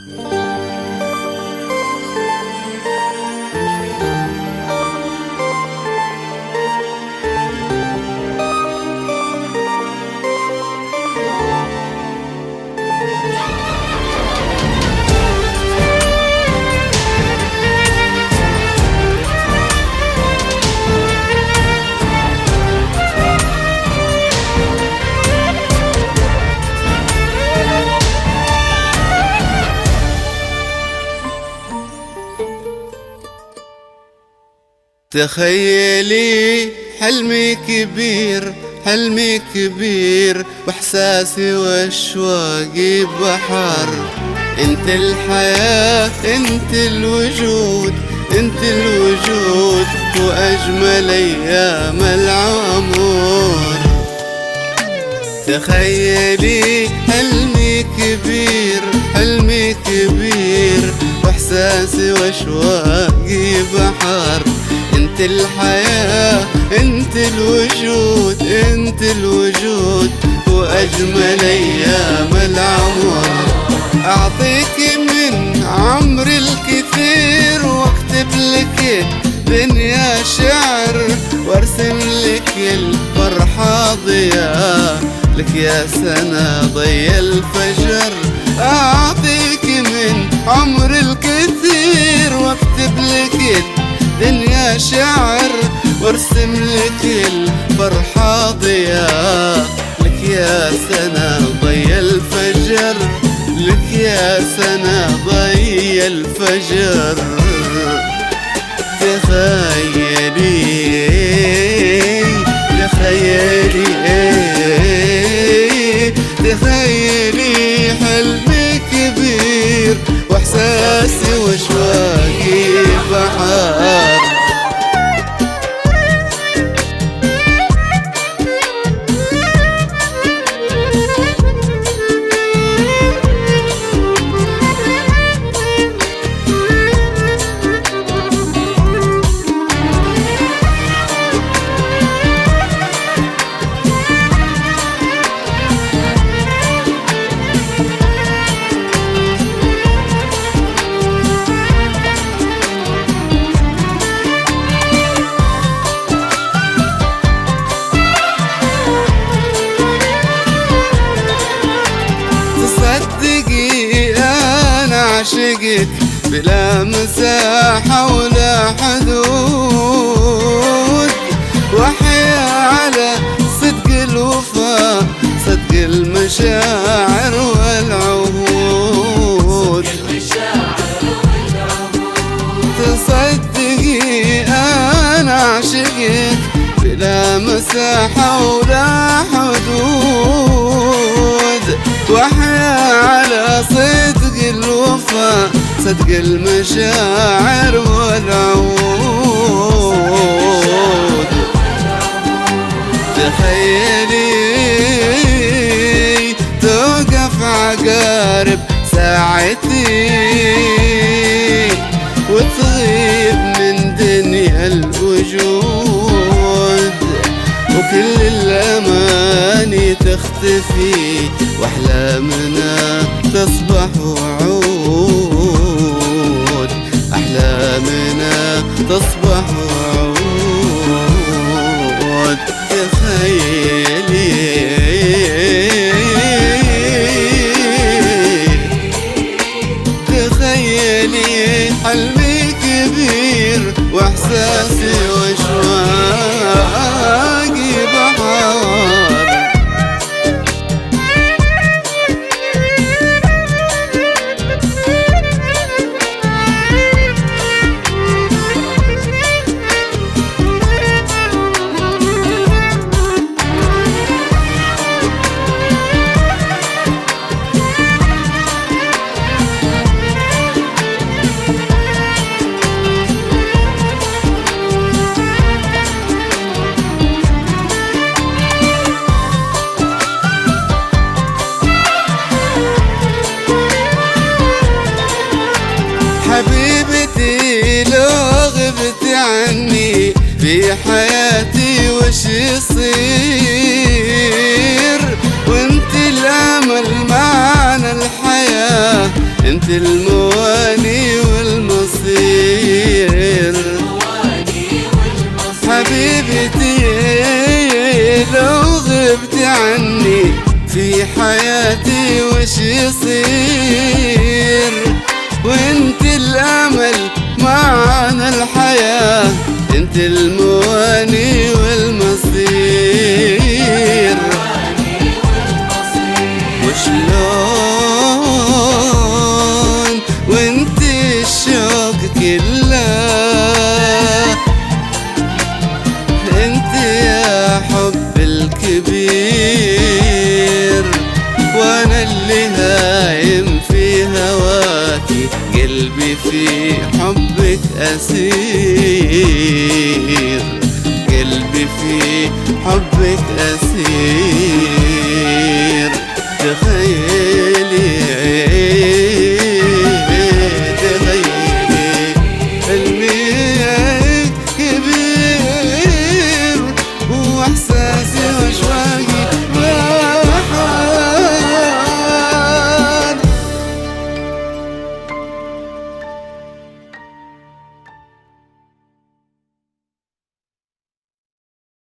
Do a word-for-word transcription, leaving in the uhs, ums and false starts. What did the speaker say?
تخيلي حلمي كبير، حلمي كبير، واحساسي واشواقي بحر. انت الحياة، انت الوجود، انت الوجود، واجمل ايام العمر. تخيلي حلمي كبير، حلمي كبير، واحساسي واشواقي بحر. انت الحياة، انت الوجود، انت الوجود، واجمل ايام العمر. اعطيك من عمري الكثير، واكتب لك دنيا شعر، وارسم لك الفرحة ضياء، لك يا سنة ضي الفجر. اعطيك من عمري الكثير، واكتب لك دنيا شعر، وارسم لك الفرحة ضياء، لك يا سنة ضي الفجر، لك يا سنة ضي الفجر. تخيلي تخيلي تخيلي حلمي كبير، واحساسي واشواقي بحر. عشقك بلا مساحة ولا حدود، وحيا على صدق الوفاء، صدق المشاعر والعهود. تصدقي أنا عشقك بلا مساحة ولا حدود، وحيا على صدق الوفاء، صدق المشاعر والعهود. تخيلي توقف عقارب ساعتي، وتغيب من دنيا الوجود، وكل الأماني تختفي، وأحلامنا تصبح وعود، أحلامنا تصبح وعود. تخيلي تخيلي حلمي كبير، واحساسي واشواقي بحر. حبيبتي لو غبت عني في حياتي وش يصير، وانت الامل معنا الحياة، انت في حياتي وش يصير، وانت الامل معنى الحياة، انت المواني والمصير. وشلون وانت الشوق كله، انت يا حب الكبير، وانا اللي هايم في هواكي، قلبي في حبك اسير، قلبي في حبك اسير.